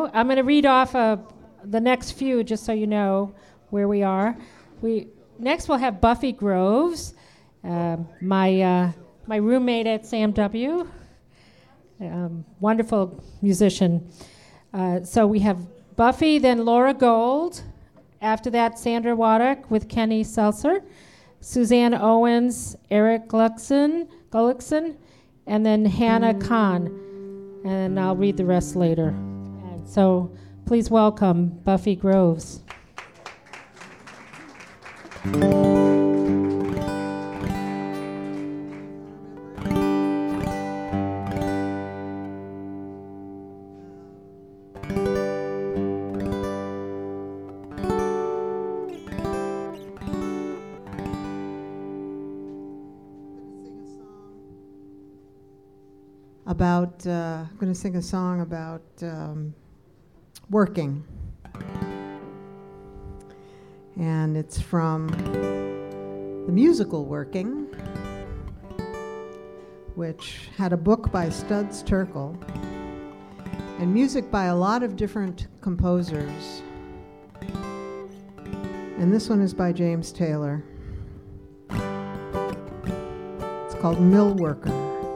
go. I'm going to read off the next few just so you know where we are. Next we'll have Buffy Groves, my roommate at SAMW, wonderful musician. So we have Buffy, then Laura Gold. After that, Sandra Waddock with Kenny Seltzer, Suzanne Owens, Eric Gullickson, and then Hannah Kahn. And I'll read the rest later. And so please welcome Buffy Groves. I'm going to sing a song about working. And it's from the musical Working, which had a book by Studs Terkel and music by a lot of different composers. And this one is by James Taylor. It's called Mill Worker.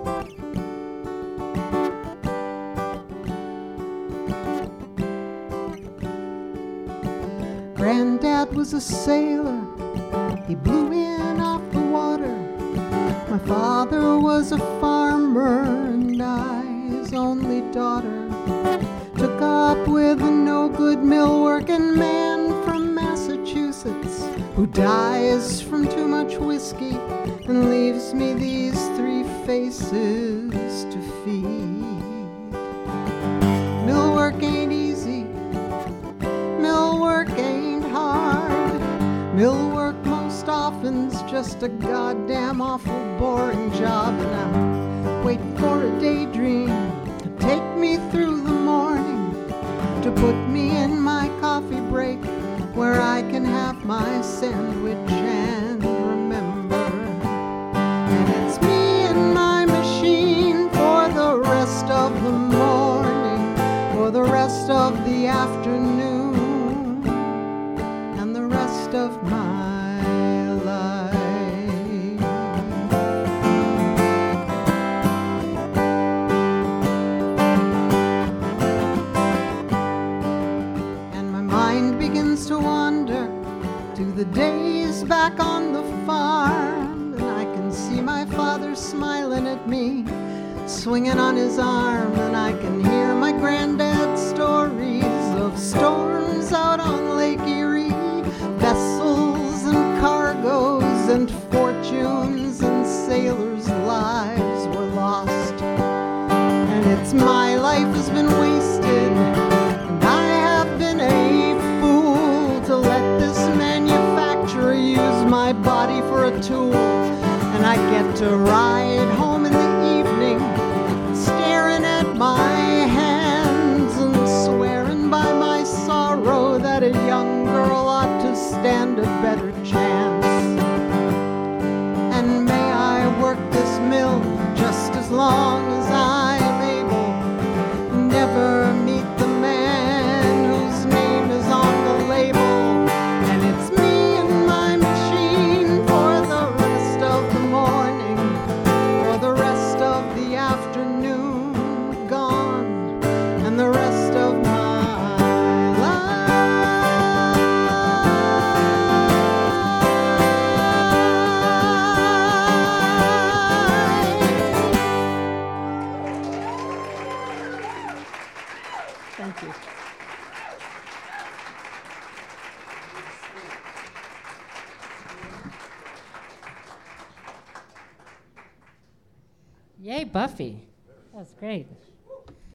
Granddad was a sailor, he blew in off the water. My father was a farmer and I, his only daughter, took up with a no-good mill-working man from Massachusetts who dies from too much whiskey and leaves me these three faces to feed. Mill work ain't easy, mill work ain't hard. Mill work most often's just a goddamn awful boring job, and I'm waiting for a daydream to take me through the morning, to put me in my coffee break where I can have my sandwich and remember. And it's me and my machine for the rest of the morning, for the rest of the afternoon, and the rest of my life. And my mind begins to wander to the days back on the farm, and I can see my father smiling at me, swinging on his arm, and I can hear my granddad's stories of storms out on Lake Erie, vessels and cargoes and fortunes, and sailors' lives were lost. And it's my life has been wasted, and I have been a fool to let this manufacturer use my body for a tool. And I get to ride home in the evening, staring at my hands and swearing by my sorrow that a young girl ought to stand a better chance. And may I work this mill just as long as I am able, never meet the man whose name is on the label. And it's me and my machine for the rest of the morning, for the rest of the afternoon, gone, and the rest of my life. Thank you. Yay, Buffy. That's great.